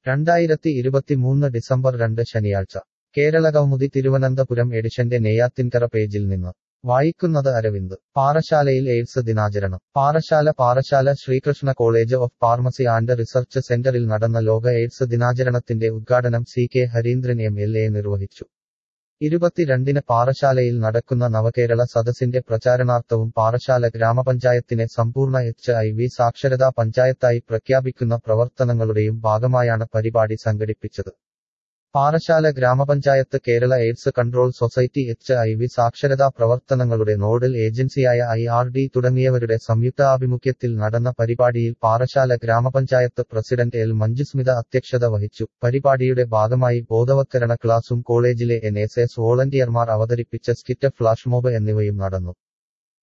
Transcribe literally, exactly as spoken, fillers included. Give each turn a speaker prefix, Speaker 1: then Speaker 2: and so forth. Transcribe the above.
Speaker 1: രണ്ടായിരത്തി ഇരുപത്തിമൂന്ന് ഡിസംബർ രണ്ട് ശനിയാഴ്ച കേരളകൗമുദി തിരുവനന്തപുരം എഡിഷന്റെ നെയ്യാത്തിൻകര പേജിൽ നിന്ന് വായിക്കുന്നത് അരവിന്ദ്. പാറശാലയിൽ എയ്ഡ്സ് ദിനാചരണം. Parassala Parassala Sreekrishna college of pharmacy and research സെന്ററിൽ നടന്ന ലോക എയ്ഡ്സ് ദിനാചരണത്തിന്റെ ഉദ്ഘാടനം C K Hareendran M L A നിർവഹിച്ചു. ഇരുപത്തിരണ്ടിന് പാറശാലയിൽ നടക്കുന്ന നവകേരള സദസ്സിന്റെ പ്രചാരണാർത്ഥവും പാറശാല ഗ്രാമപഞ്ചായത്തിനെ സമ്പൂർണ്ണ എച്ച് ഐ വി സാക്ഷരതാ പഞ്ചായത്തായി പ്രഖ്യാപിക്കുന്ന പ്രവർത്തനങ്ങളുടെയും ഭാഗമായാണ് പരിപാടി സംഘടിപ്പിച്ചത്. പാറശാല ഗ്രാമപഞ്ചായത്ത് Kerala AIDS control society H I V സാക്ഷരതാ പ്രവർത്തനങ്ങളുടെ നോഡൽ ഏജൻസിയായ ഐ ആർ ഡി തുടങ്ങിയവരുടെ സംയുക്താഭിമുഖ്യത്തിൽ നടന്ന പരിപാടിയിൽ പാറശാല ഗ്രാമപഞ്ചായത്ത് പ്രസിഡന്റ് എൽ മഞ്ജുസ്മിത അധ്യക്ഷത വഹിച്ചു. പരിപാടിയുടെ ഭാഗമായി ബോധവത്കരണ ക്ലാസും കോളേജിലെ എൻ എസ് എസ് വോളണ്ടിയർമാർ അവതരിപ്പിച്ച സ്കിറ്റ്, ഫ്ലാഷ് മോബ് എന്നിവയും നടന്നു.